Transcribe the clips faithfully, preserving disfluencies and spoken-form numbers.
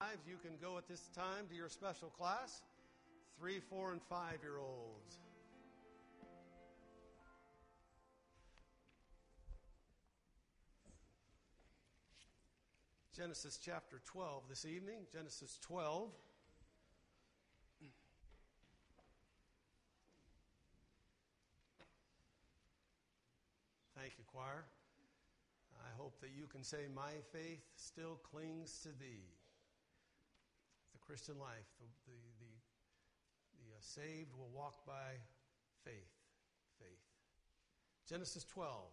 fives, you can go at this time to your special class, three, four, and five-year-olds. Genesis chapter twelve this evening, Genesis twelve. Thank you, choir. I hope that you can say, my faith still clings to thee. The Christian life, the, the, the, the uh, saved will walk by faith. Faith. Genesis twelve.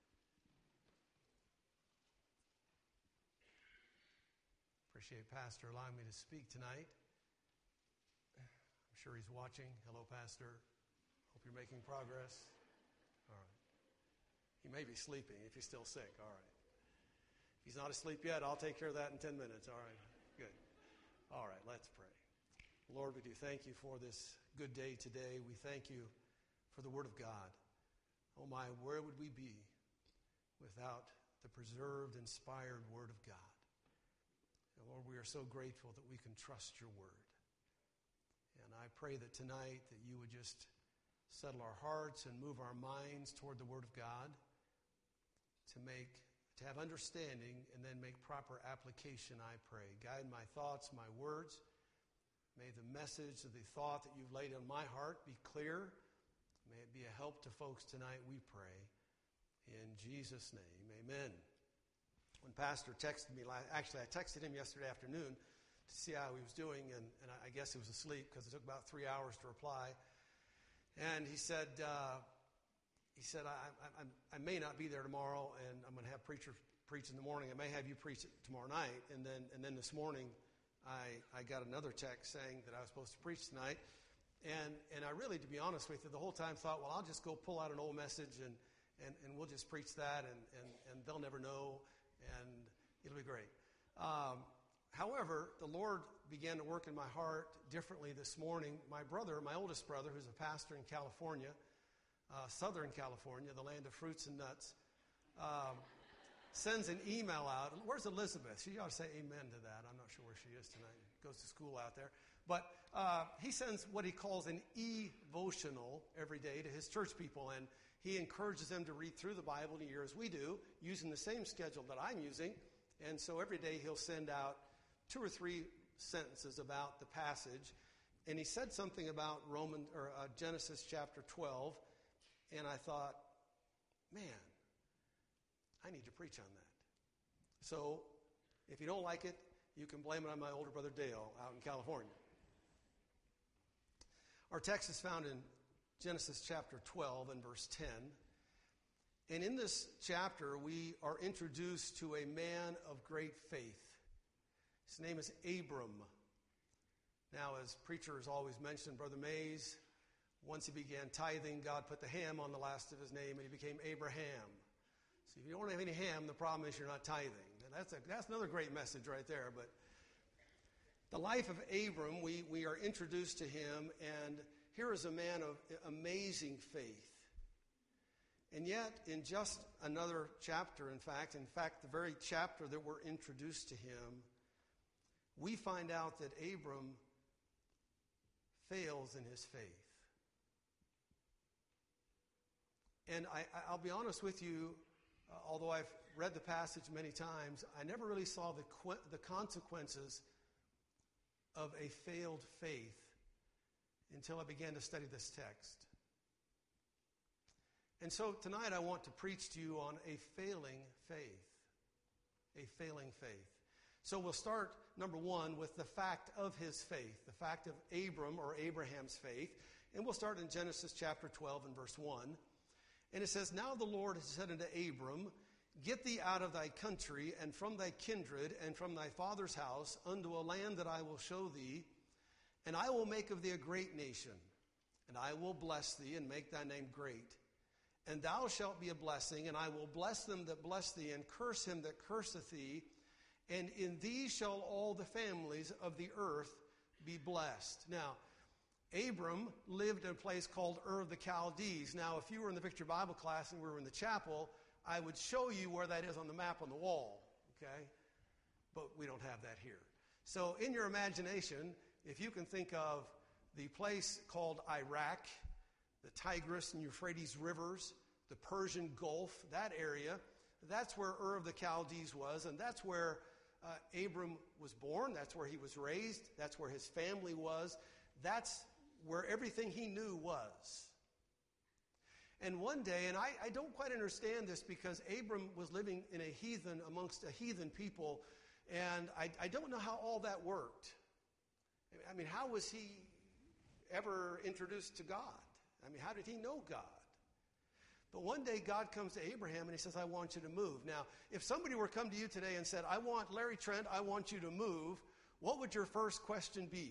Appreciate Pastor allowing me to speak tonight. I'm sure he's watching. Hello, Pastor. Hope you're making progress. All right. He may be sleeping if he's still sick. All right. If he's not asleep yet, I'll take care of that in ten minutes. All right. Good. All right. Let's pray. Lord, we do thank you for this good day today. We thank you for the Word of God. Oh my, where would we be without the preserved, inspired Word of God? And Lord, we are so grateful that we can trust your Word. And I pray that tonight that you would just settle our hearts and move our minds toward the Word of God, to make, to have understanding and then make proper application, I pray. Guide my thoughts, my words. May the message of the thought that you've laid on my heart be clear. May it be a help to folks tonight, we pray. In Jesus' name, amen. When Pastor texted me, actually I texted him yesterday afternoon to see how he was doing, and, and I guess he was asleep because it took about three hours to reply. And he said, uh, he said, I, I, I may not be there tomorrow, and I'm going to have preacher preach in the morning. I may have you preach it tomorrow night. And then, and then this morning, I, I got another text saying that I was supposed to preach tonight. And, and I really, to be honest with you, the whole time thought, well, I'll just go pull out an old message, and, and, and we'll just preach that, and, and, and they'll never know, and it'll be great. Um, However, the Lord began to work in my heart differently this morning. My brother, my oldest brother, who's a pastor in California, uh, Southern California, the land of fruits and nuts, um, sends an email out. Where's Elizabeth? She ought to say amen to that. I'm not sure where she is tonight. Goes to school out there. But uh, he sends what he calls an e-votional every day to his church people, and he encourages them to read through the Bible in a year as we do, using the same schedule that I'm using. And so every day he'll send out two or three sentences about the passage, and he said something about Roman or uh, Genesis chapter twelve, and I thought, man, I need to preach on that. So, if you don't like it, you can blame it on my older brother Dale out in California. Our text is found in Genesis chapter twelve and verse ten, and in this chapter we are introduced to a man of great faith. His name is Abram. Now, as preachers always mention, Brother Mays, once he began tithing, God put the ham on the last of his name, and he became Abraham. So if you don't have any ham, the problem is you're not tithing. And that's, a, that's another great message right there. But the life of Abram, we, we are introduced to him, and here is a man of amazing faith. And yet, in just another chapter, in fact, in fact, the very chapter that we're introduced to him, we find out that Abram fails in his faith. And I, I'll be honest with you, uh, although I've read the passage many times, I never really saw the, qu- the consequences of a failed faith until I began to study this text. And so tonight I want to preach to you on a failing faith. A failing faith. So we'll start, number one, with the fact of his faith, the fact of Abram or Abraham's faith. And we'll start in Genesis chapter twelve and verse one. And it says, Now the Lord has said unto Abram, Get thee out of thy country, and from thy kindred, and from thy father's house, unto a land that I will show thee, and I will make of thee a great nation, and I will bless thee, and make thy name great. And thou shalt be a blessing, and I will bless them that bless thee, and curse him that curseth thee. And in thee shall all the families of the earth be blessed. Now, Abram lived in a place called Ur of the Chaldees. Now, if you were in the Victory Bible class and we were in the chapel, I would show you where that is on the map on the wall, okay? But we don't have that here. So in your imagination, if you can think of the place called Iraq, the Tigris and Euphrates rivers, the Persian Gulf, that area, that's where Ur of the Chaldees was, and that's where uh, Abram was born, that's where he was raised, that's where his family was, that's where everything he knew was. And one day, and I, I don't quite understand this because Abram was living in a heathen, amongst a heathen people, and I, I don't know how all that worked. I mean, how was he ever introduced to God? I mean, how did he know God? But one day God comes to Abraham and he says, I want you to move. Now, if somebody were to come to you today and said, I want, Larry Trent, I want you to move, what would your first question be?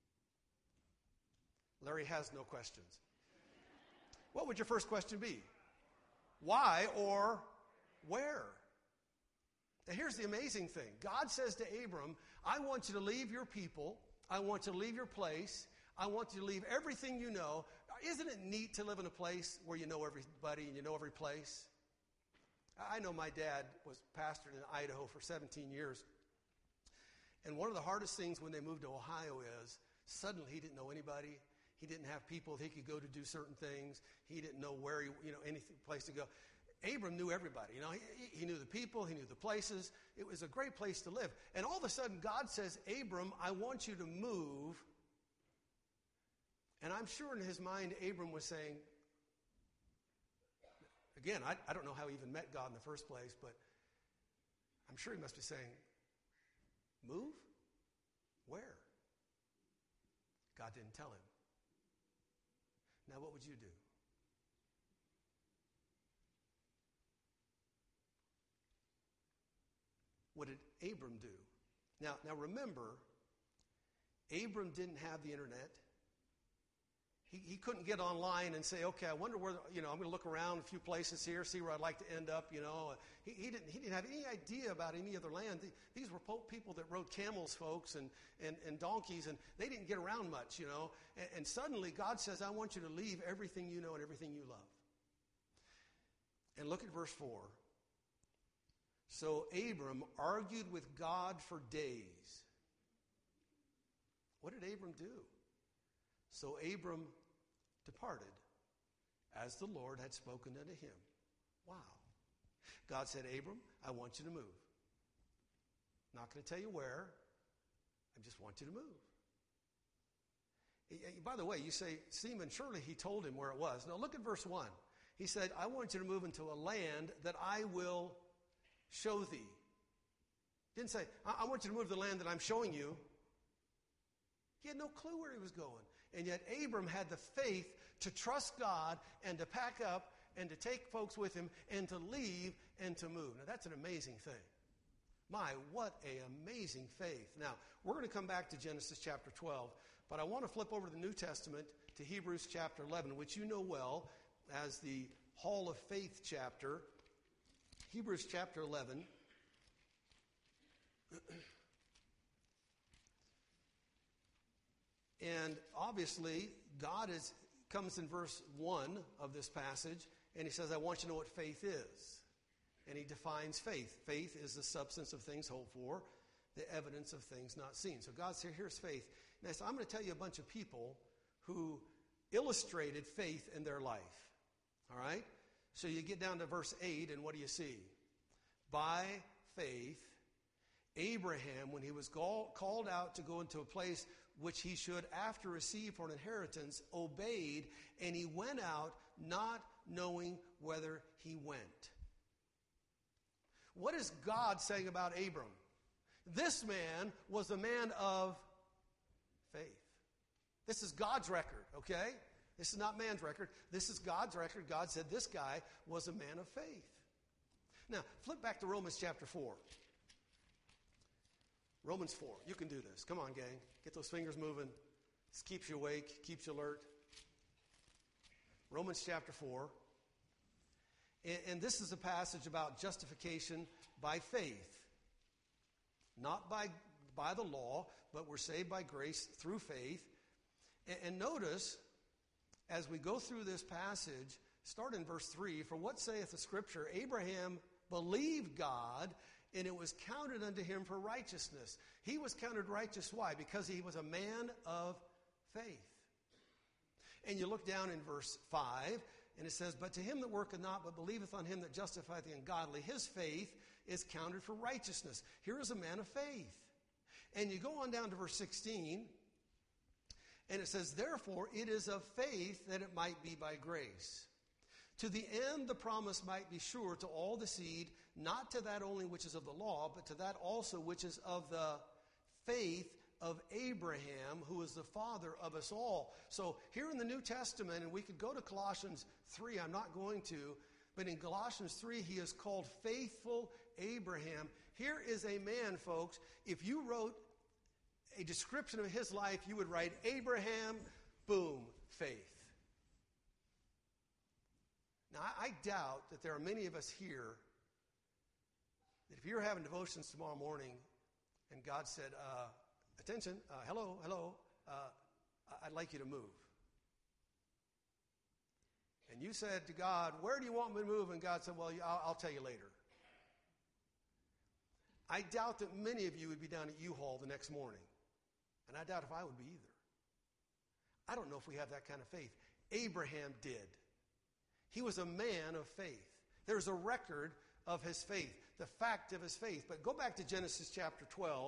Larry has no questions. What would your first question be? Why or where? Now here's the amazing thing. God says to Abram, I want you to leave your people. I want you to leave your place. I want you to leave everything you know. Isn't it neat to live in a place where you know everybody and you know every place? I know my dad was pastored in Idaho for seventeen years. And one of the hardest things when they moved to Ohio is suddenly he didn't know anybody. He didn't have people that he could go to do certain things. He didn't know where he, you know, any place to go. Abram knew everybody. You know, he, he knew the people. He knew the places. It was a great place to live. And all of a sudden, God says, Abram, I want you to move. And I'm sure in his mind, Abram was saying, again, I, I don't know how he even met God in the first place, but I'm sure he must be saying, move? Where? God didn't tell him. Now, what would you do? What did Abram do? Now, now remember, Abram didn't have the internet. He, he couldn't get online and say, okay, I wonder where, you know, I'm going to look around a few places here, see where I'd like to end up, you know. He, he, didn't, he didn't have any idea about any other land. These were people that rode camels, folks, and, and, and donkeys, and they didn't get around much, you know. And, and suddenly God says, I want you to leave everything you know and everything you love. And look at verse four. So Abram argued with God for days. What did Abram do? So Abram departed as the Lord had spoken unto him. Wow. God said, Abram, I want you to move. Not going to tell you where. I just want you to move. By the way, you say, Seaman, surely he told him where it was. Now look at verse one. He said, I want you to move into a land that I will show thee. Didn't say, I want you to move to the land that I'm showing you. He had no clue where he was going. And yet Abram had the faith to trust God and to pack up and to take folks with him and to leave and to move. Now that's an amazing thing. My, what an amazing faith. Now, we're going to come back to Genesis chapter twelve, but I want to flip over to the New Testament to Hebrews chapter eleven, which you know well as the Hall of Faith chapter. Hebrews chapter eleven. And obviously, God is, comes in verse one of this passage, and he says, I want you to know what faith is. And he defines faith. Faith is the substance of things hoped for, the evidence of things not seen. So God said, here's faith. Now, so I'm going to tell you a bunch of people who illustrated faith in their life. All right? So you get down to verse eight, and what do you see? By faith, Abraham, when he was called out to go into a place which he should after receive for an inheritance, obeyed, and he went out not knowing whither he went. What is God saying about Abram? This man was a man of faith. This is God's record, okay? This is not man's record. This is God's record. God said this guy was a man of faith. Now, flip back to Romans chapter four. Romans four. You can do this. Come on, gang. Get those fingers moving. This keeps you awake, keeps you alert. Romans chapter four. And, and this is a passage about justification by faith. Not by, by the law, but we're saved by grace through faith. And, and notice, as we go through this passage, start in verse three. For what saith the Scripture? Abraham believed God, and it was counted unto him for righteousness. He was counted righteous. Why? Because he was a man of faith. And you look down in verse five, and it says, but to him that worketh not, but believeth on him that justifieth the ungodly, his faith is counted for righteousness. Here is a man of faith. And you go on down to verse sixteen, and it says, therefore it is of faith that it might be by grace, to the end the promise might be sure to all the seed, not to that only which is of the law, but to that also which is of the faith of Abraham, who is the father of us all. So here in the New Testament, and we could go to Colossians three, I'm not going to, but in Colossians three, he is called faithful Abraham. Here is a man, folks, if you wrote a description of his life, you would write Abraham, boom, faith. Now, I, I doubt that there are many of us here that if you're having devotions tomorrow morning and God said, uh, attention, uh, hello, hello, uh, I'd like you to move. And you said to God, where do you want me to move? And God said, well, I'll, I'll tell you later. I doubt that many of you would be down at U-Haul the next morning. And I doubt if I would be either. I don't know if we have that kind of faith. Abraham did. He was a man of faith. There's a record of his faith, the fact of his faith. But go back to Genesis chapter twelve.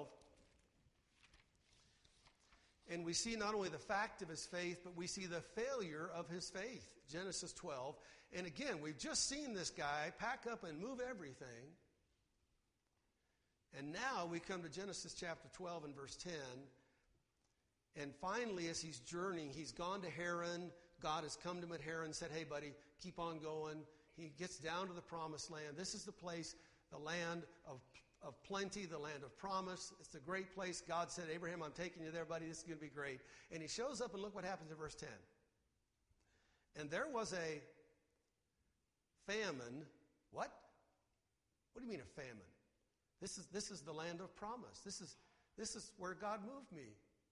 And we see not only the fact of his faith, but we see the failure of his faith. Genesis twelve. And again, we've just seen this guy pack up and move everything. And now we come to Genesis chapter twelve and verse ten. And finally, as he's journeying, he's gone to Haran. God has come to him at Haran and said, hey, buddy, keep on going. He gets down to the promised land. This is the place, the land of, of plenty, the land of promise. It's a great place. God said, Abraham, I'm taking you there, buddy. This is going to be great. And he shows up, and look what happens in verse ten. And there was a famine. What? What do you mean a famine? This is, this is the land of promise. This is, this is where God moved me.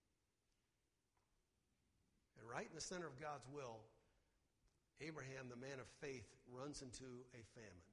And right in the center of God's will, Abraham, the man of faith, runs into a famine.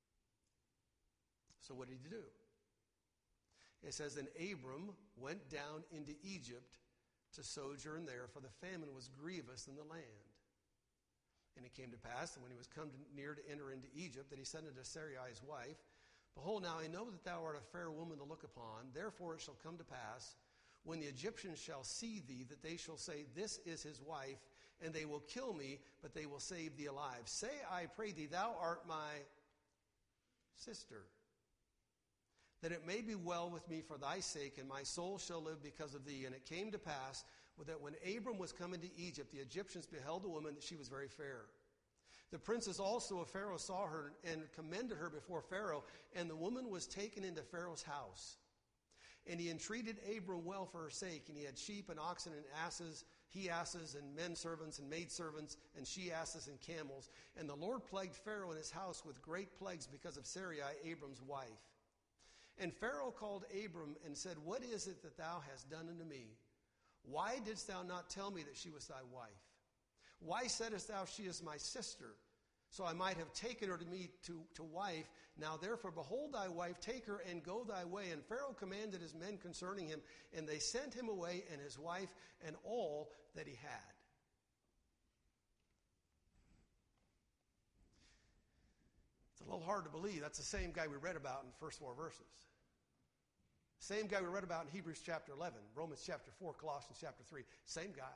So what did he do? It says, and Abram went down into Egypt to sojourn there, for the famine was grievous in the land. And it came to pass that when he was come to, near to enter into Egypt, that he said unto Sarai his wife, behold, now I know that thou art a fair woman to look upon. Therefore it shall come to pass, when the Egyptians shall see thee, that they shall say, this is his wife, and they will kill me, but they will save thee alive. Say, I pray thee, thou art my sister, that it may be well with me for thy sake, and my soul shall live because of thee. And it came to pass that when Abram was come into Egypt, the Egyptians beheld a woman, that she was very fair. The princes also of Pharaoh saw her and commended her before Pharaoh, and the woman was taken into Pharaoh's house. And he entreated Abram well for her sake, and he had sheep and oxen and asses, he-asses and men servants and maidservants and she-asses and camels. And the Lord plagued Pharaoh and his house with great plagues because of Sarai, Abram's wife. And Pharaoh called Abram and said, what is it that thou hast done unto me? Why didst thou not tell me that she was thy wife? Why saidst thou, she is my sister? So I might have taken her to me to, to wife. Now therefore, behold thy wife, take her and go thy way. And Pharaoh commanded his men concerning him, and they sent him away and his wife and all that he had. It's a little hard to believe. That's the same guy we read about in the first four verses. Same guy we read about in Hebrews chapter eleven, Romans chapter four, Colossians chapter three. Same guy.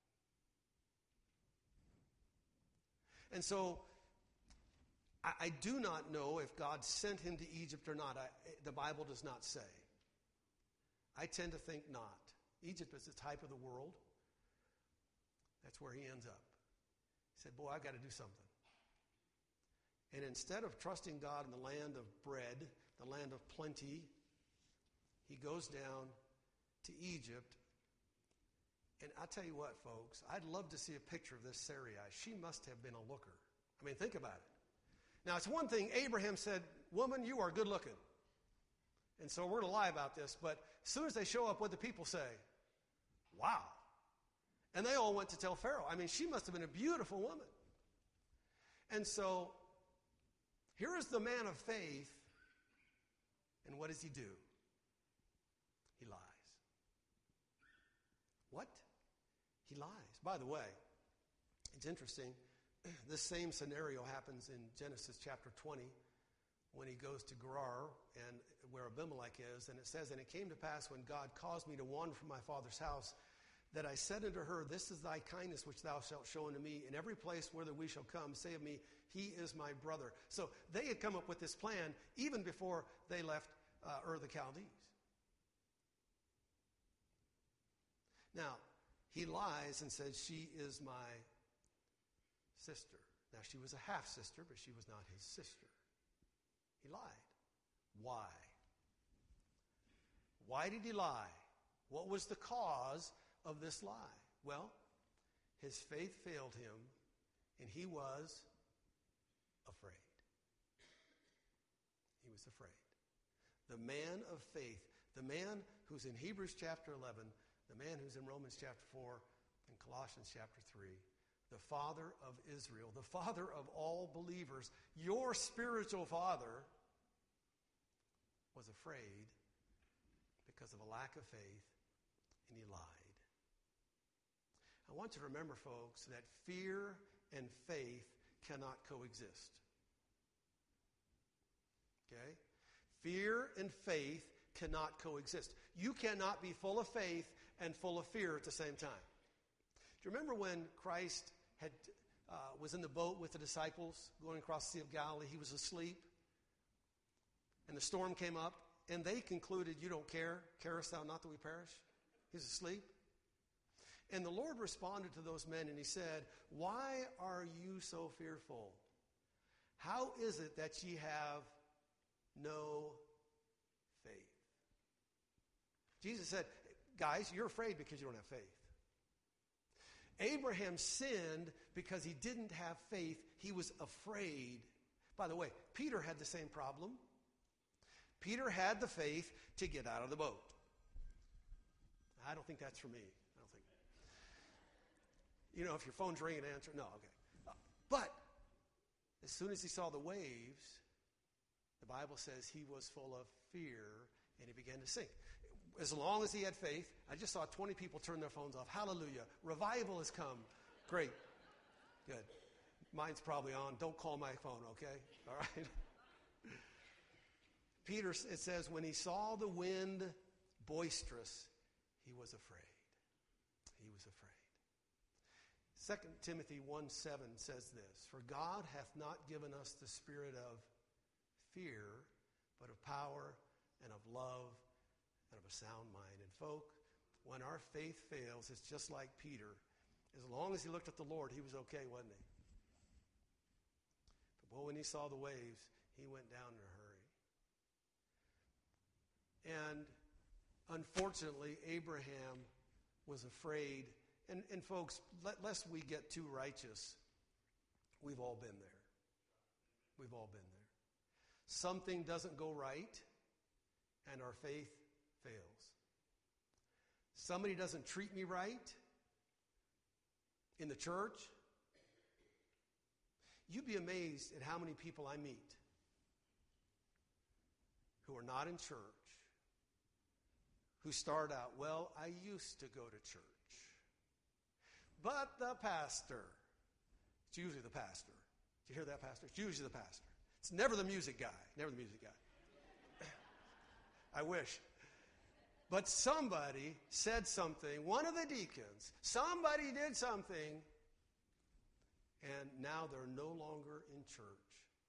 And so, I, I do not know if God sent him to Egypt or not. I, the Bible does not say. I tend to think not. Egypt is the type of the world. That's where he ends up. He said, boy, I've got to do something. And instead of trusting God in the land of bread, the land of plenty, he goes down to Egypt. And I'll tell you what, folks, I'd love to see a picture of this Sarai. She must have been a looker. I mean, think about it. Now, it's one thing, Abraham said, woman, you are good looking. And so we're going to lie about this, but as soon as they show up, what do the people say? Wow. And they all went to tell Pharaoh. I mean, she must have been a beautiful woman. And so, here is the man of faith And what does he do? He lies. What? He lies. By the way, it's interesting. This same scenario happens in Genesis chapter twenty when he goes to Gerar and where Abimelech is. And it says, and it came to pass when God caused me to wander from my father's house, that I said unto her, this is thy kindness which thou shalt show unto me. In every place whither we shall come, say of me, he is my brother. So they had come up with this plan even before they left uh, Ur the Chaldees. Now, he lies and says, she is my sister. Now, she was a half-sister, but she was not his sister. He lied. Why? Why did he lie? What was the cause of this lie? Well, his faith failed him, and he was afraid. He was afraid. The man of faith, the man who's in Hebrews chapter eleven, the man who's in Romans chapter four, and Colossians chapter three, the father of Israel, the father of all believers, your spiritual father, was afraid because of a lack of faith, and he lied. I want you to remember, folks, that fear and faith cannot coexist. Okay? Fear and faith cannot coexist. You cannot be full of faith and full of fear at the same time. Do you remember when Christ had uh, was in the boat with the disciples going across the Sea of Galilee? He was asleep, and the storm came up, and they concluded, you don't care, carest thou not that we perish? He's asleep. And the Lord responded to those men, and he said, why are you so fearful? How is it that ye have no faith? Jesus said, guys, you're afraid because you don't have faith. Abraham sinned because he didn't have faith. He was afraid. By the way, Peter had the same problem. Peter had the faith to get out of the boat. I don't think that's for me. I don't think. You know, if your phone's ringing, answer. No, okay. Uh, but as soon as he saw the waves, the Bible says he was full of fear and he began to sink. As long as he had faith, I just saw twenty people turn their phones off. Hallelujah. Revival has come. Great. Good. Mine's probably on. Don't call my phone, okay? All right. Peter, it says, when he saw the wind boisterous, he was afraid. He was afraid. Second Timothy one seven says this, for God hath not given us the spirit of fear, but of power and of love and of a sound mind. And folk, when our faith fails, it's just like Peter. As long as he looked at the Lord, he was okay, wasn't he? But boy, when he saw the waves, he went down in a hurry. And unfortunately, Abraham was afraid. And, and folks, let, lest we get too righteous, we've all been there. We've all been there. Something doesn't go right, and our faith fails. Somebody doesn't treat me right in the church. You'd be amazed at how many people I meet who are not in church, who start out, well, I used to go to church. But the pastor, it's usually the pastor. Did you hear that, pastor? It's usually the pastor. It's never the music guy. Never the music guy. I wish. But somebody said something, one of the deacons, somebody did something, and now they're no longer in church.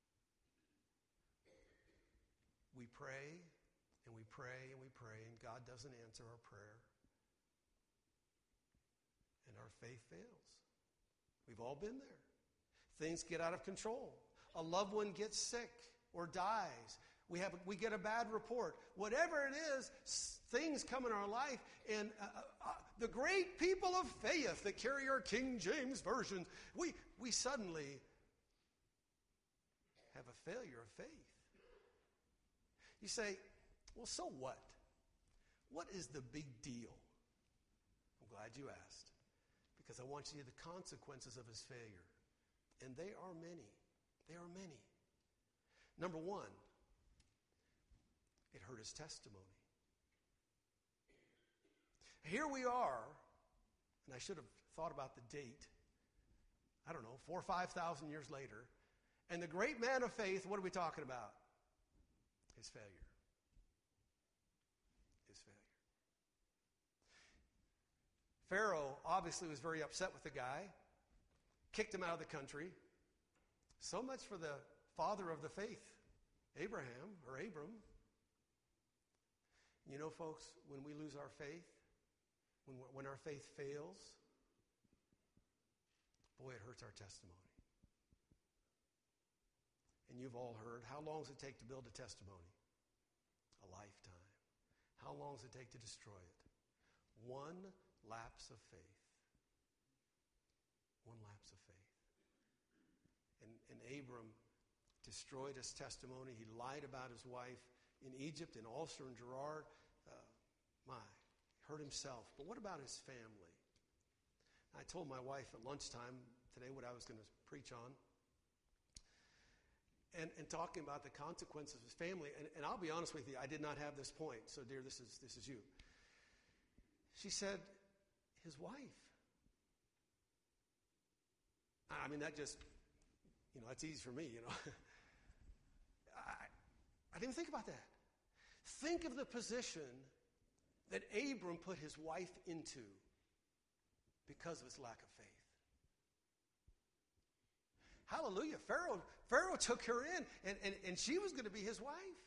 We pray, and we pray, and we pray, and God doesn't answer our prayer. And our faith fails. We've all been there. Things get out of control. A loved one gets sick or dies. We have we get a bad report. Whatever it is, things come in our life, and uh, uh, the great people of faith that carry our King James version, we we suddenly have a failure of faith. You say, well, so what? What is the big deal? I'm glad you asked, because I want you to see the consequences of his failure. And they are many. They are many. Number one, It hurt his testimony. Here we are, and I should have thought about the date. I don't know, four or five thousand years later. And the great man of faith, what are we talking about? His failure. His failure. Pharaoh obviously was very upset with the guy, kicked him out of the country. So much for the father of the faith, Abraham or Abram. You know, folks, when we lose our faith, when, when our faith fails, boy, it hurts our testimony. And you've all heard, how long does it take to build a testimony? A lifetime. How long does it take to destroy it? One lapse of faith. One lapse of faith. And, and Abram destroyed his testimony. He lied about his wife in Egypt, in Ulster and Gerard. Uh, my, hurt himself. But what about his family? I told my wife at lunchtime today what I was going to preach on. And, and talking about the consequences of his family. And, and I'll be honest with you, I did not have this point. So, dear, this is this is you. She said, his wife. I mean, that just, you know, that's easy for me, you know. I, I didn't think about that. Think of the position that Abram put his wife into because of his lack of faith. Hallelujah. Pharaoh, Pharaoh took her in, and, and, and she was going to be his wife.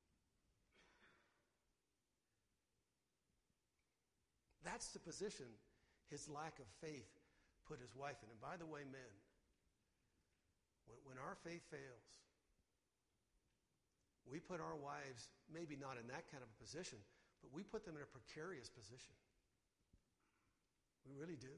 That's the position his lack of faith put his wife in. And by the way, men, when, when our faith fails, we put our wives maybe not in that kind of a position, but we put them in a precarious position. We really do.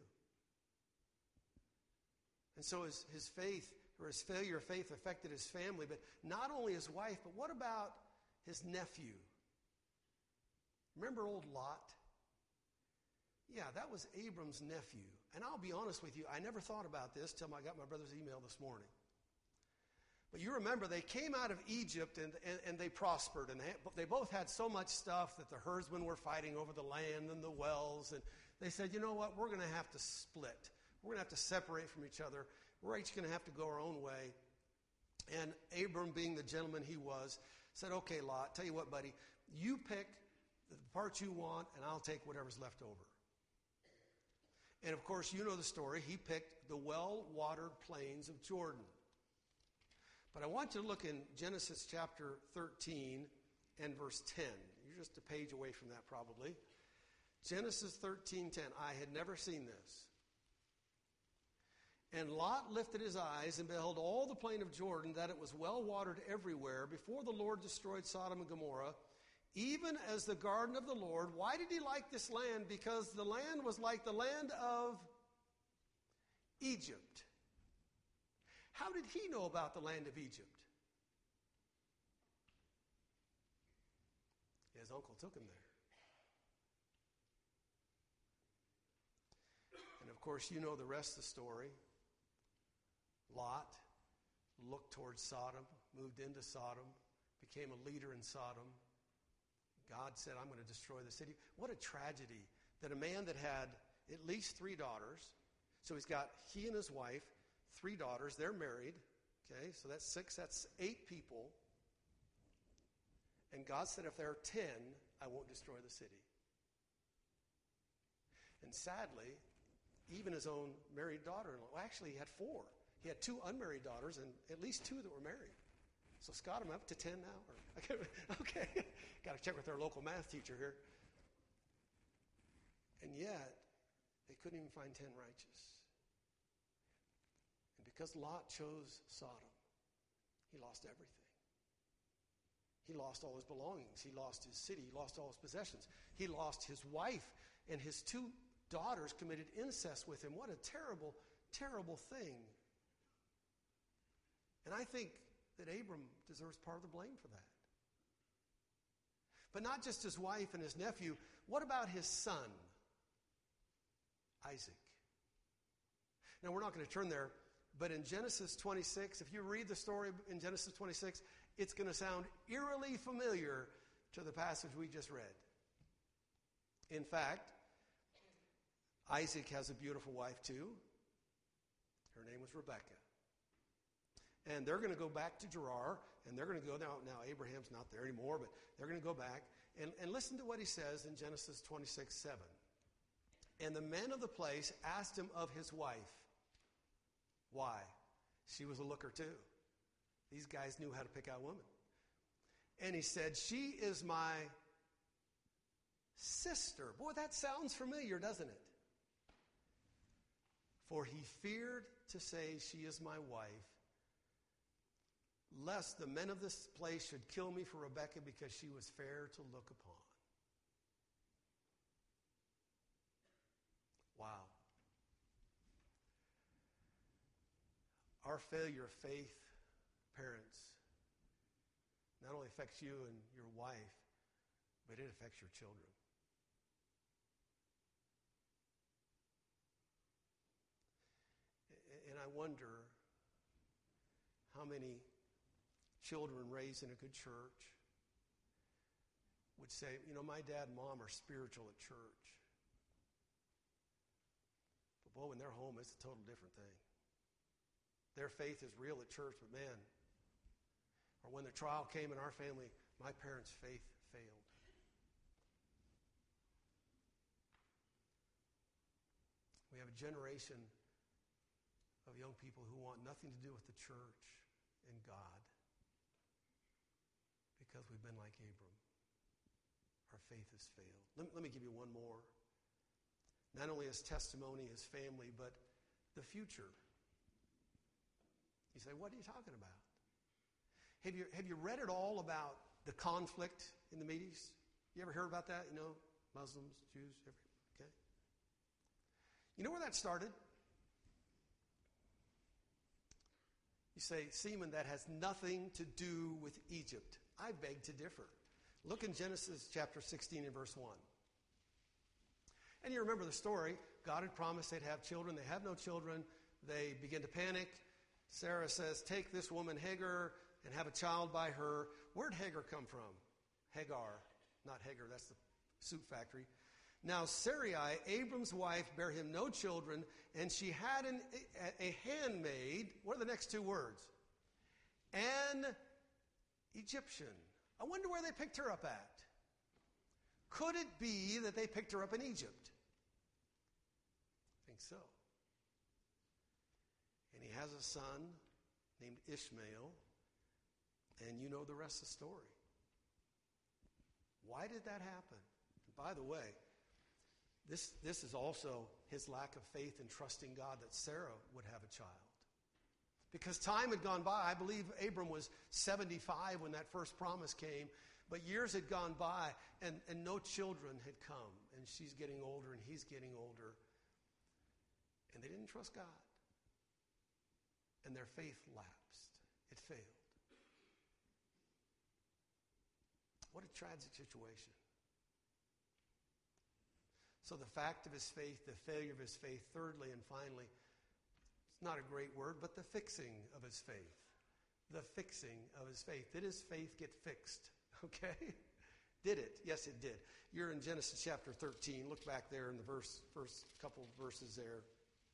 And so his, his faith, or his failure of faith, affected his family, but not only his wife, but what about his nephew? Remember old Lot? Yeah, that was Abram's nephew. And I'll be honest with you, I never thought about this till I got my brother's email this morning. But you remember, they came out of Egypt and, and, and they prospered. And they, they both had so much stuff that the herdsmen were fighting over the land and the wells. And they said, you know what, we're going to have to split. We're going to have to separate from each other. We're each going to have to go our own way. And Abram, being the gentleman he was, said, okay, Lot, tell you what, buddy, you pick the part you want, and I'll take whatever's left over. And, of course, you know the story. He picked the well-watered plains of Jordan. But I want you to look in Genesis chapter thirteen and verse ten. You're just a page away from that probably. Genesis thirteen ten. I had never seen this. And Lot lifted his eyes and beheld all the plain of Jordan, that it was well watered everywhere, before the Lord destroyed Sodom and Gomorrah, even as the garden of the Lord. Why did he like this land? Because the land was like the land of Egypt. How did he know about the land of Egypt? His uncle took him there. And of course, you know the rest of the story. Lot looked towards Sodom, moved into Sodom, became a leader in Sodom. God said, I'm going to destroy the city. What a tragedy that a man that had at least three daughters, so he's got he and his wife, three daughters, they're married, okay, so that's six, that's eight people. And God said, if there are ten, I won't destroy the city. And sadly, even his own married daughter-in-law, well, actually he had four. He had two unmarried daughters and at least two that were married. So Scott, I'm up to ten now? Or, okay, got to check with our local math teacher here. And yet, they couldn't even find ten righteous. And because Lot chose Sodom, he lost everything. He lost all his belongings. He lost his city. He lost all his possessions. He lost his wife, and his two daughters committed incest with him. What a terrible, terrible thing. And I think that Abram deserves part of the blame for that. But not just his wife and his nephew. What about his son, Isaac? Now, we're not going to turn there, but in Genesis twenty-six, if you read the story in Genesis twenty-six, it's going to sound eerily familiar to the passage we just read. In fact, Isaac has a beautiful wife too. Her name was Rebekah. And they're going to go back to Gerar, and they're going to go now. Now Abraham's not there anymore, but they're going to go back. And, and listen to what he says in Genesis twenty-six seven. And the men of the place asked him of his wife. Why? She was a looker too. These guys knew how to pick out women. And he said, she is my sister. Boy, that sounds familiar, doesn't it? For he feared to say, she is my wife, lest the men of this place should kill me for Rebekah, because she was fair to look upon. Wow. Our failure of faith, parents, not only affects you and your wife, but it affects your children. And I wonder how many children raised in a good church would say, you know, my dad and mom are spiritual at church. But boy, when they're home, it's a total different thing. Their faith is real at church, but man, or when the trial came in our family, my parents' faith failed. We have a generation of young people who want nothing to do with the church and God because we've been like Abram. Our faith has failed. Let, let me give you one more. Not only his testimony, his family, but the future. You say, what are you talking about? Have you, have you read at all about the conflict in the Middle East? You ever heard about that? You know, Muslims, Jews, every, okay. You know where that started? You say, Seaman, that has nothing to do with Egypt. I beg to differ. Look in Genesis chapter sixteen and verse one. And you remember the story. God had promised they'd have children. They have no children. They begin to panic. Sarah says, take this woman Hagar and have a child by her. Where'd Hagar come from? Hagar, not Hagar, that's the soup factory. Now Sarai, Abram's wife, bare him no children, and she had an, a, a handmaid. What are the next two words? An Egyptian. I wonder where they picked her up at. Could it be that they picked her up in Egypt? I think so. And he has a son named Ishmael, and you know the rest of the story. Why did that happen? And by the way, this, this is also his lack of faith in trusting God that Sarah would have a child. Because time had gone by. I believe Abram was seventy-five when that first promise came, but years had gone by, and, and no children had come. And she's getting older, and he's getting older. And they didn't trust God. And their faith lapsed. It failed. What a tragic situation. So the fact of his faith, the failure of his faith, thirdly and finally, it's not a great word, but the fixing of his faith. The fixing of his faith. Did his faith get fixed? Okay? Did it? Yes, it did. You're in Genesis chapter thirteen. Look back there in the verse, first couple of verses there.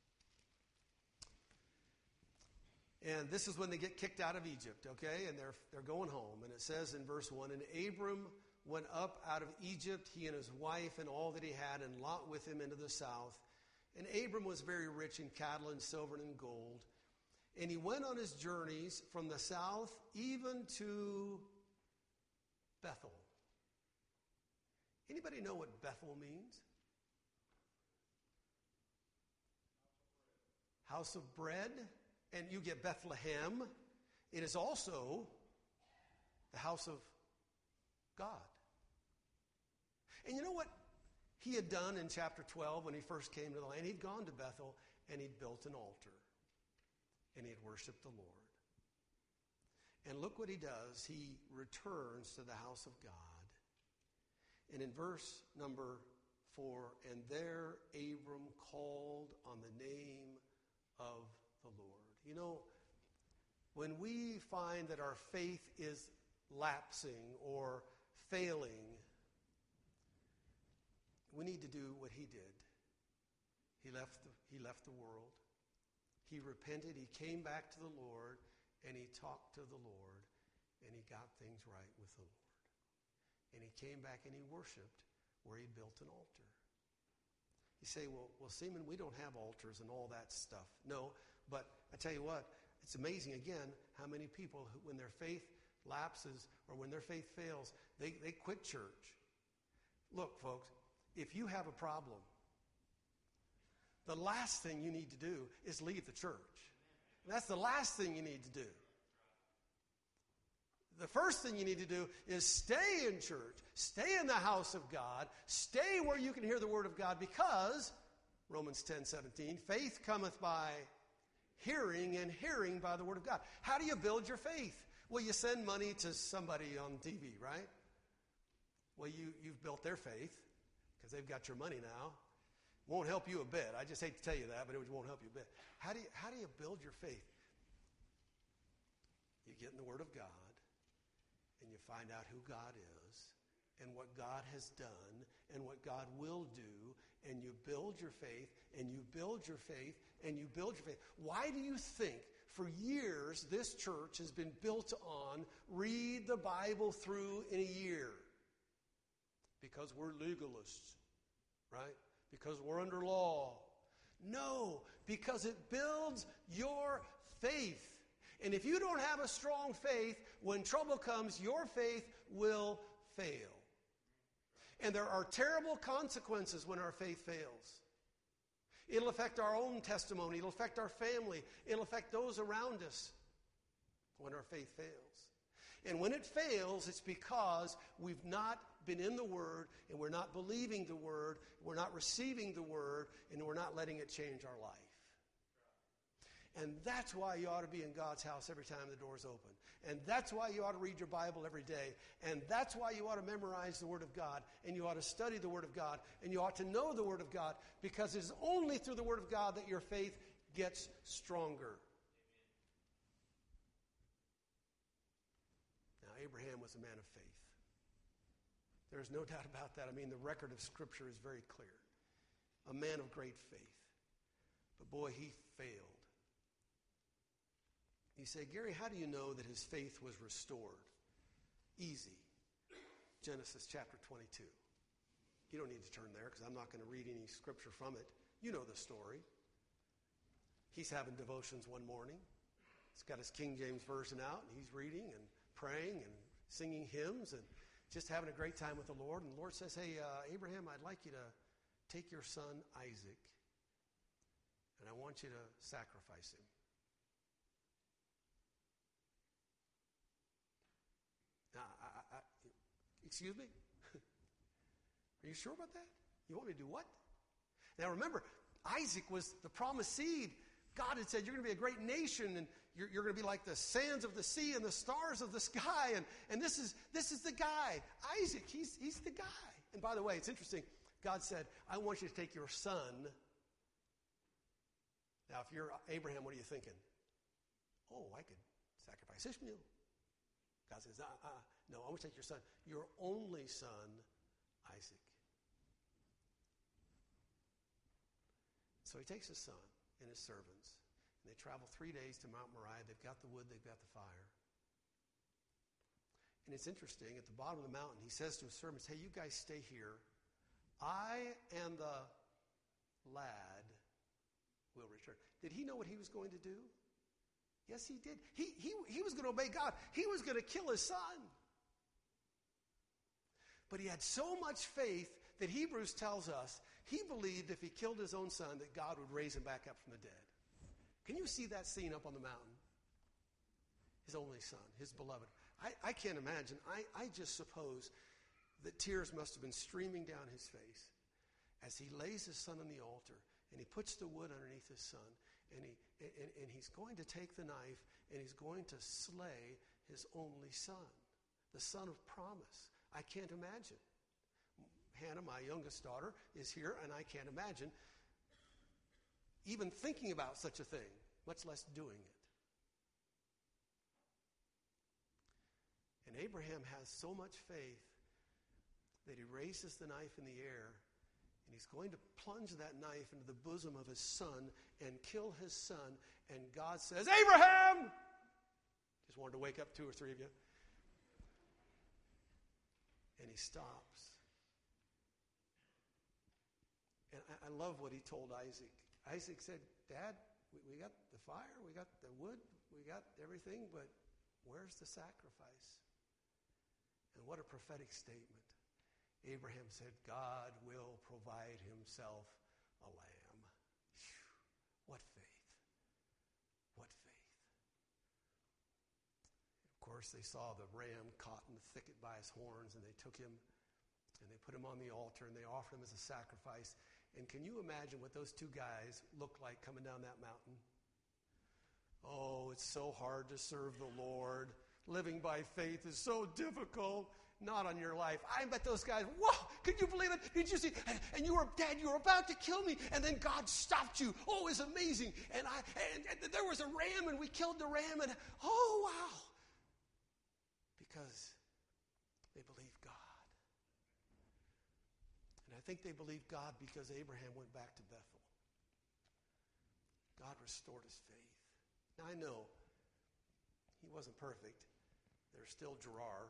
And this is when they get kicked out of Egypt, okay? And they're they're going home. And it says in verse one, and Abram went up out of Egypt, he and his wife and all that he had, and Lot with him into the south. And Abram was very rich in cattle and silver and in gold. And he went on his journeys from the south even to Bethel. Anybody know what Bethel means? House of bread. And you get Bethlehem. It is also the house of God. And you know what he had done in chapter twelve when he first came to the land? He'd gone to Bethel and he'd built an altar. And he had worshiped the Lord. And look what he does. He returns to the house of God. And in verse number four, and there Abram called on the name of the Lord. You know, when we find that our faith is lapsing or failing, we need to do what he did. He left the, he left the world. He repented. He came back to the Lord, and he talked to the Lord, and he got things right with the Lord. And he came back and he worshiped where he built an altar. You say, well, well, Seaman, we don't have altars and all that stuff. No, but I tell you what, it's amazing, again, how many people, who, when their faith lapses or when their faith fails, they, they quit church. Look, folks, if you have a problem, the last thing you need to do is leave the church. That's the last thing you need to do. The first thing you need to do is stay in church, stay in the house of God, stay where you can hear the word of God, because, Romans ten seventeen, faith cometh by hearing, and hearing by the word of God. How do you build your faith? Well, you send money to somebody on T V, right? Well, you, you've built their faith because they've got your money now. Won't help you a bit. I just hate to tell you that, but it won't help you a bit. How do you, how do you build your faith? You get in the word of God, and you find out who God is and what God has done and what God will do, and you build your faith, and you build your faith, and you build your faith. Why do you think for years this church has been built on read the Bible through in a year? Because we're legalists, right? Because we're under law. No, because it builds your faith. And if you don't have a strong faith, when trouble comes, your faith will fail. And there are terrible consequences when our faith fails. It'll affect our own testimony. It'll affect our family. It'll affect those around us when our faith fails. And when it fails, it's because we've not been in the Word, and we're not believing the Word, we're not receiving the Word, and we're not letting it change our life. And that's why you ought to be in God's house every time the door's open. And that's why you ought to read your Bible every day. And that's why you ought to memorize the Word of God. And you ought to study the Word of God. And you ought to know the Word of God. Because it's only through the Word of God that your faith gets stronger. Now, Abraham was a man of faith. There's no doubt about that. I mean, the record of Scripture is very clear. A man of great faith. But boy, he failed. You say, Gary, how do you know that his faith was restored? Easy. Genesis chapter twenty-two. You don't need to turn there because I'm not going to read any scripture from it. You know the story. He's having devotions one morning. He's got his King James Version out, and he's reading and praying and singing hymns and just having a great time with the Lord. And the Lord says, hey, uh, Abraham, I'd like you to take your son Isaac, and I want you to sacrifice him. Now, I, I, I, excuse me? Are you sure about that? You want me to do what? Now remember, Isaac was the promised seed. God had said, you're going to be a great nation, and you're, you're going to be like the sands of the sea and the stars of the sky, and, and this is this is the guy. Isaac, he's, he's the guy. And by the way, it's interesting. God said, I want you to take your son. Now, if you're Abraham, what are you thinking? Oh, I could sacrifice Ishmael. God says, uh, uh, no, I want to take your son, your only son, Isaac. So he takes his son and his servants, and they travel three days to Mount Moriah. They've got the wood, they've got the fire. And it's interesting, at the bottom of the mountain, he says to his servants, hey, you guys stay here. I and the lad will return. Did he know what he was going to do? Yes, he did. He, he, he was going to obey God. He was going to kill his son. But he had so much faith that Hebrews tells us he believed if he killed his own son that God would raise him back up from the dead. Can you see that scene up on the mountain? His only son, his beloved. I, I can't imagine. I, I just suppose that tears must have been streaming down his face as he lays his son on the altar and he puts the wood underneath his son. And, he, and, and he's going to take the knife, and he's going to slay his only son, the son of promise. I can't imagine. Hannah, my youngest daughter, is here, and I can't imagine even thinking about such a thing, much less doing it. And Abraham has so much faith that he raises the knife in the air, and he's going to plunge that knife into the bosom of his son and kill his son. And God says, Abraham! Just wanted to wake up two or three of you. And he stops. And I, I love what he told Isaac. Isaac said, Dad, we, we got the fire, we got the wood, we got everything, but where's the sacrifice? And what a prophetic statement. Abraham said, God will provide himself a lamb. Whew, what faith. What faith. Of course, they saw the ram caught in the thicket by his horns, and they took him and they put him on the altar and they offered him as a sacrifice. And can you imagine what those two guys looked like coming down that mountain? Oh, it's so hard to serve the Lord. Living by faith is so difficult. Not on your life. I bet those guys, whoa, could you believe it? Did you see? And you were, Dad, you were about to kill me, and then God stopped you. Oh, it's amazing. And I, and, and there was a ram, and we killed the ram, and oh, wow. Because they believed God. And I think they believed God because Abraham went back to Bethel. God restored his faith. Now, I know he wasn't perfect. There's still Gerar.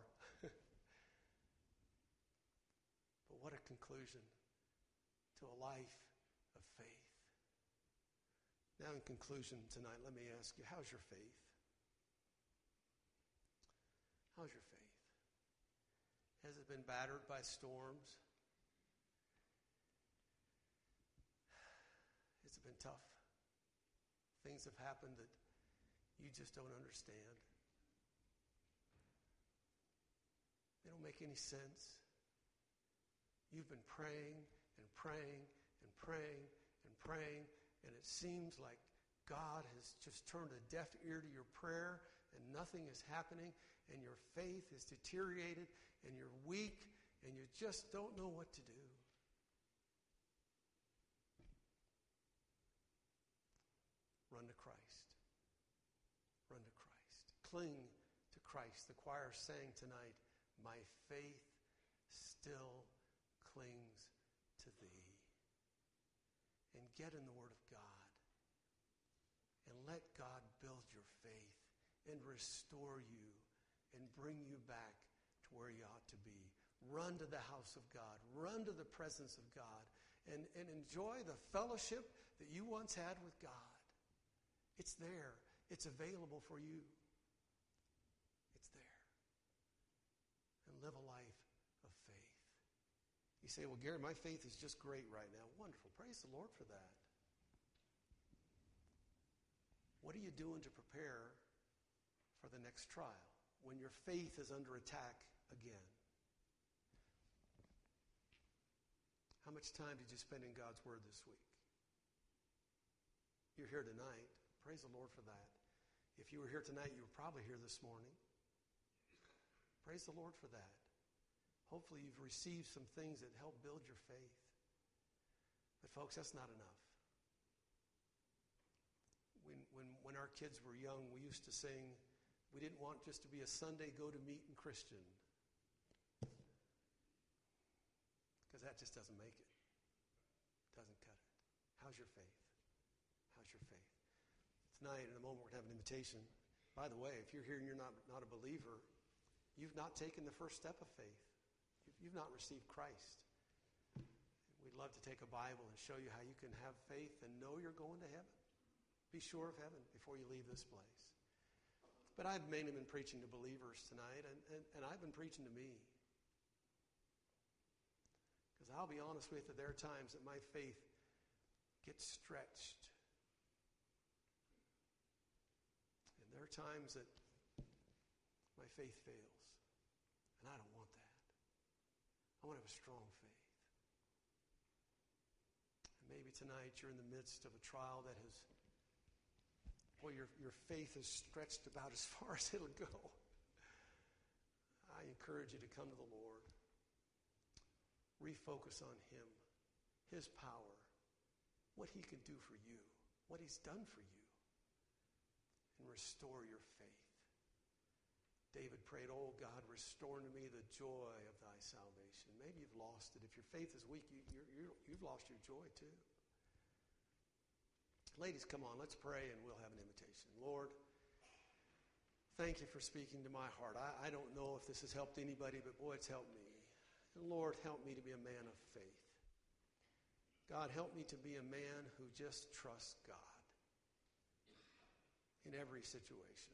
But what a conclusion to a life of faith. Now, in conclusion tonight, let me ask you, how's your faith? How's your faith? Has it been battered by storms? Has it been tough? Things have happened that you just don't understand. They don't make any sense. You've been praying and praying and praying and praying, and it seems like God has just turned a deaf ear to your prayer, and nothing is happening, and your faith is deteriorated, and you're weak, and you just don't know what to do. Run to Christ. Run to Christ. Cling to Christ. The choir sang tonight, my faith still clings to thee. And get in the Word of God. And let God build your faith and restore you and bring you back to where you ought to be. Run to the house of God. Run to the presence of God. And, and enjoy the fellowship that you once had with God. It's there. It's available for you. It's there. And live a life of faith. You say, well, Gary, my faith is just great right now. Wonderful. Praise the Lord for that. What are you doing to prepare for the next trial when your faith is under attack again? How much time did you spend in God's Word this week? You're here tonight. Praise the Lord for that. If you were here tonight, you were probably here this morning. Praise the Lord for that. Hopefully you've received some things that help build your faith. But folks, that's not enough. When, when, when our kids were young, we used to sing, we didn't want just to be a Sunday go-to-meeting Christian. Because that just doesn't make it. Doesn't cut it. How's your faith? How's your faith? Tonight, in a moment, we're going to have an invitation. By the way, if you're here and you're not, not a believer, you've not taken the first step of faith. You've not received Christ. We'd love to take a Bible and show you how you can have faith and know you're going to heaven. Be sure of heaven before you leave this place. But I've mainly been preaching to believers tonight, and, and, and I've been preaching to me. Because I'll be honest with you, there are times that my faith gets stretched. And there are times that my faith fails. And I don't want that. I want to have a strong faith. And maybe tonight you're in the midst of a trial that has, boy, your, your faith is stretched about as far as it'll go. I encourage you to come to the Lord. Refocus on Him, His power, what He can do for you, what He's done for you, and restore your faith. David prayed, oh, God, restore to me the joy of thy salvation. Maybe you've lost it. If your faith is weak, you, you're, you're, you've lost your joy too. Ladies, come on, let's pray and we'll have an invitation. Lord, thank you for speaking to my heart. I, I don't know if this has helped anybody, but boy, it's helped me. And Lord, help me to be a man of faith. God, help me to be a man who just trusts God in every situation.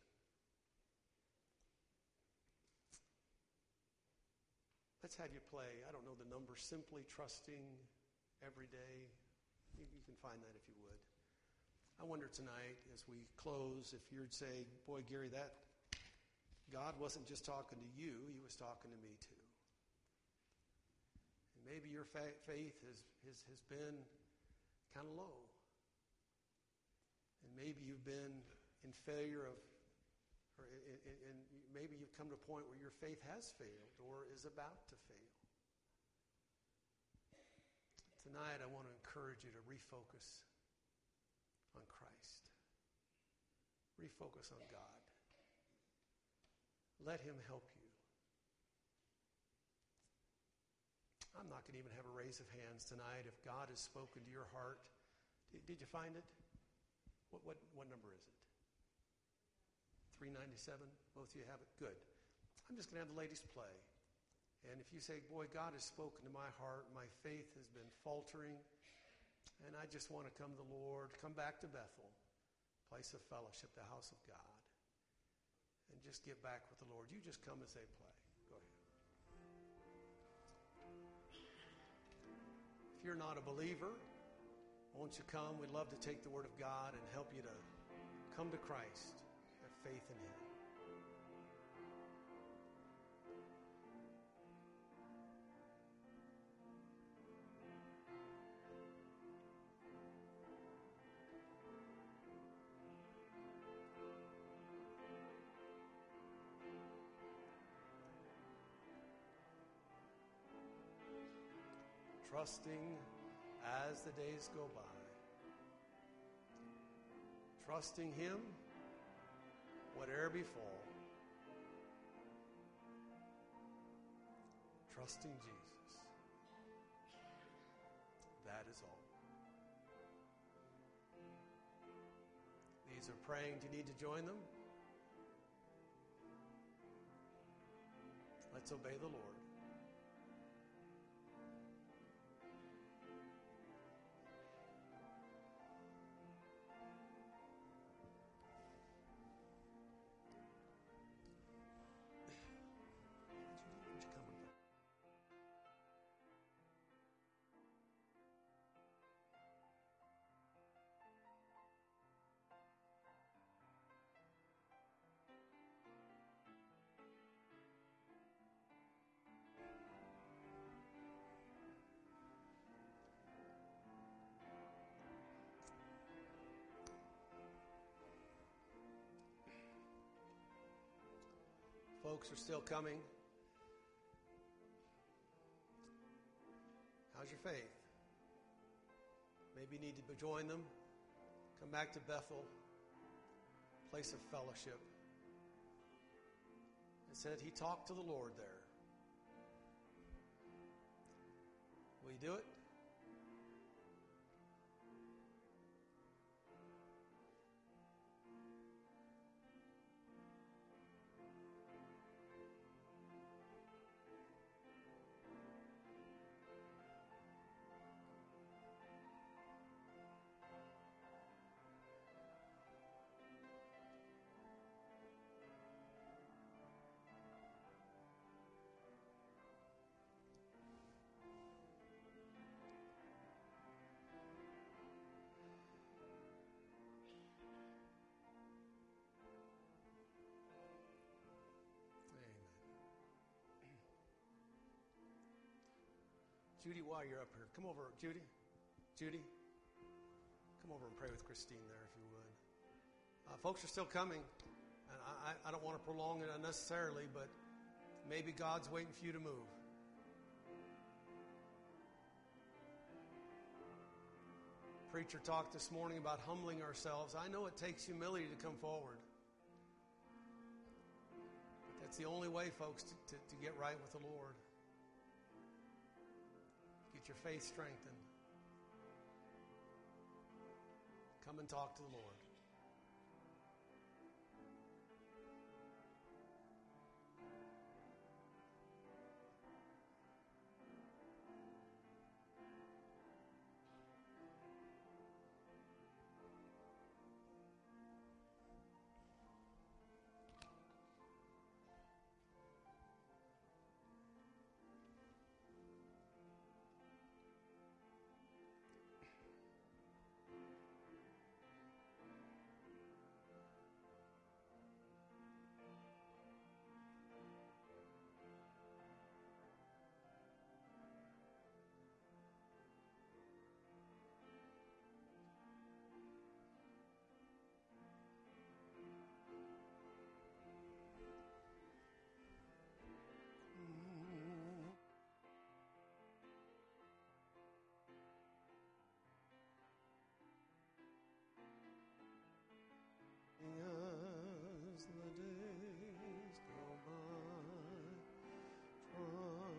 Let's have you play, I don't know the number, Simply Trusting Every Day. You, you can find that if you would. I wonder tonight as we close if you'd say, boy, Gary, that God wasn't just talking to you, he was talking to me too. And maybe your fa- faith has, has, has been kind of low. And maybe you've been in failure of Or and maybe you've come to a point where your faith has failed or is about to fail. Tonight, I want to encourage you to refocus on Christ. Refocus on God. Let him help you. I'm not going to even have a raise of hands tonight. If God has spoken to your heart, did, did you find it? What, what, what number is it? three ninety-seven? Both of you have it? Good. I'm just going to have the ladies play. And if you say, boy, God has spoken to my heart, my faith has been faltering, and I just want to come to the Lord, come back to Bethel, place of fellowship, the house of God, and just get back with the Lord. You just come as they play. Go ahead. If you're not a believer, won't you come? We'd love to take the word of God and help you to come to Christ. Faith in him. Trusting as the days go by. Trusting him whatever befall. Trusting Jesus. That is all. These are praying. Do you need to join them? Let's obey the Lord. Folks are still coming. How's your faith? Maybe you need to join them. Come back to Bethel, place of fellowship. It said he talked to the Lord there. Will you do it? Judy, while you're up here, come over. Judy, Judy, come over and pray with Christine there if you would. Uh, folks are still coming, and I, I don't want to prolong it unnecessarily, but maybe God's waiting for you to move. Preacher talked this morning about humbling ourselves. I know it takes humility to come forward. But at It's the only way, folks, to, to, to get right with the Lord. Get your faith strengthened. Come and talk to the Lord. As the days go by, from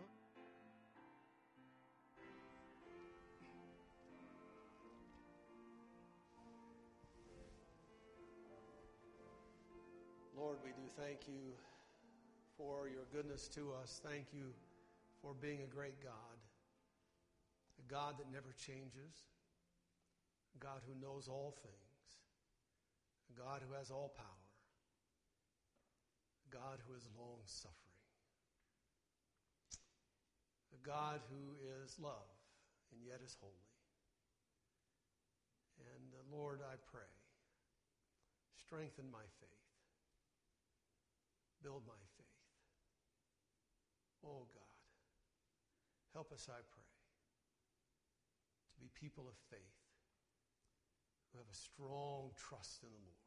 Lord, we do thank you for your goodness to us. Thank you for being a great God, a God that never changes, a God who knows all things, a God who has all power, a God who is long-suffering, a God who is love and yet is holy. And uh, Lord, I pray, strengthen my faith, build my faith. Oh God, help us, I pray, to be people of faith who have a strong trust in the Lord.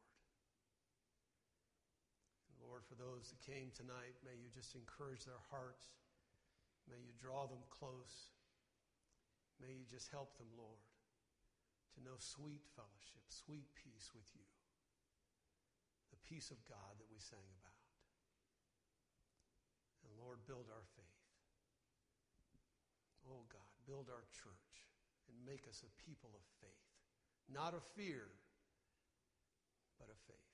And Lord, for those that came tonight, may you just encourage their hearts. May you draw them close. May you just help them, Lord, to know sweet fellowship, sweet peace with you, the peace of God that we sang about. And Lord, build our faith. Oh God, build our church and make us a people of faith. Not of fear, but of faith.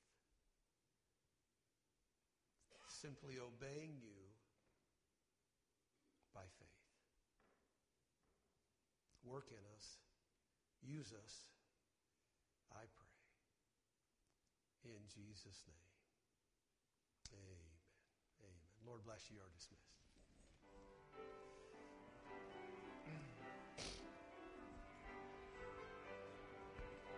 Simply obeying you by faith. Work in us. Use us, I pray. In Jesus' name. Amen. Amen. Lord bless you. You are dismissed.